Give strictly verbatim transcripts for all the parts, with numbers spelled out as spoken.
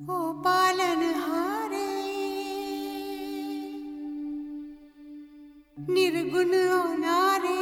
ओ पालनहारे निर्गुण नारे,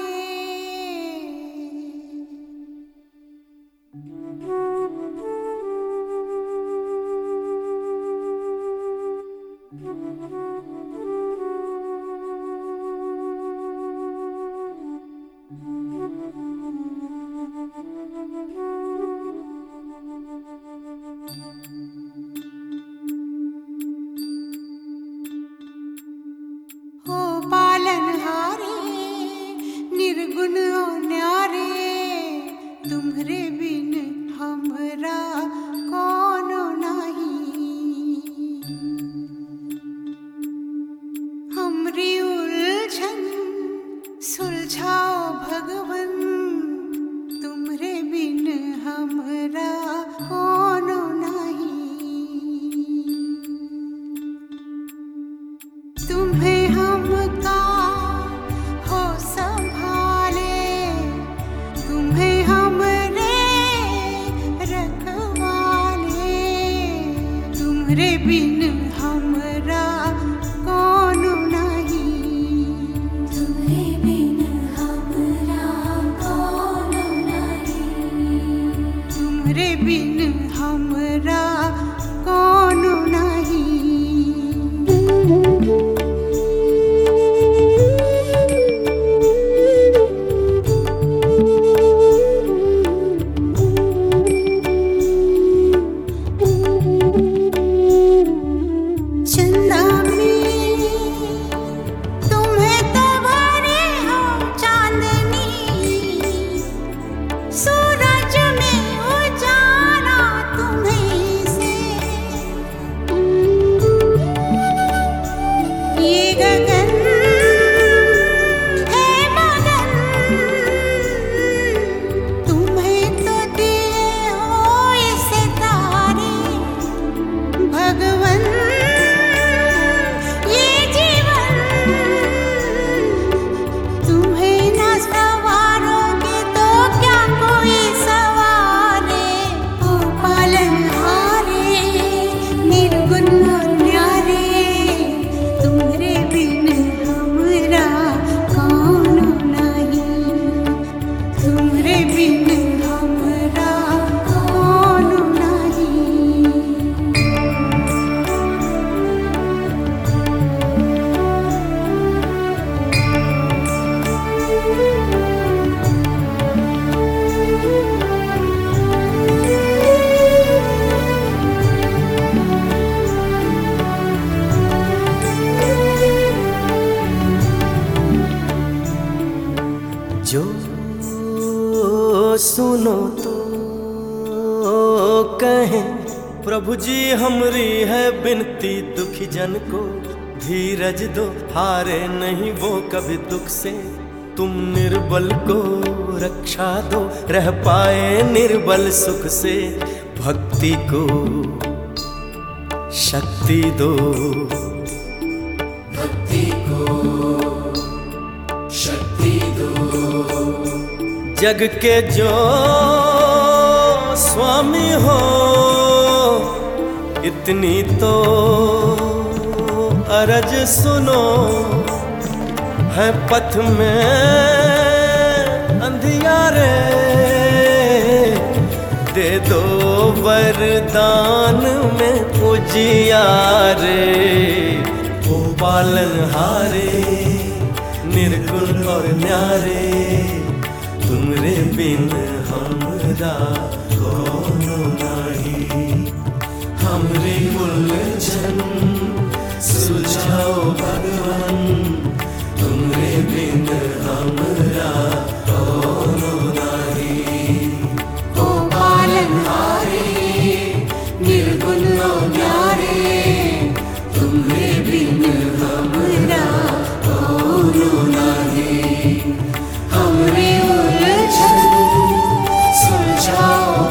ओ पालनहारे निर्गुण न्यारे, तुम्हरे बिन हमरा कोनो नहीं। हमरी उलझन सुलझाओ भगवन, तुम्हरे बिन हमरा कोनो नहीं। तुम्हें हमका हो संभाले, तुम्हें हमरे रखवाले, तुम्हरे बिन हमरा कोनो नहीं। तुम्हे बिन हमरा कोनो नहीं। तुम्हरे बिन हमरा कोनो नहीं। चंदा में तुम्हें तो भरे हो चांदनी, सूरज में उजाला तुम्हीं से। ये गगन है मगन, तुम्हें तो दिए हो ये सितारे भगवन। ये जीवन तुम्हें ना सवारोगे तो क्या कोई सवारे। ओ पालनहारे निर्गुण न्यारे, तुम्हरे बिन हमरा कोनो नहीं। तुम्हरे बिन हमरा कोनो नहीं। जो सुनो तो कहें प्रभु जी, हमरी है बिनती दुखी जन को धीरज दो। हारे नहीं वो कभी दुख से, तुम निर्बल को रक्षा दो। रह पाए निर्बल सुख से, भक्ति को शक्ति दो। भक्ति को शक्ति दो। जग के जो स्वामी हो, इतनी तो अरज सुनो। है पथ में अंधियारे, दे दो वरदान में उजियारे। ओ पालनहारे निर्गुण और न्यारे, तुम्हरे बिन हमरा कोनो नहीं। हमरी उलझन सुलझाओ भगवन, तुम्हरे बिन हमरा कोनो नहीं। ओ पालनहारे निर्गुण न्यारे, तुम्हरे बिन हमरा कोनो नहीं। हमरे उलझन सुलझाओ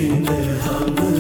बिन हमरा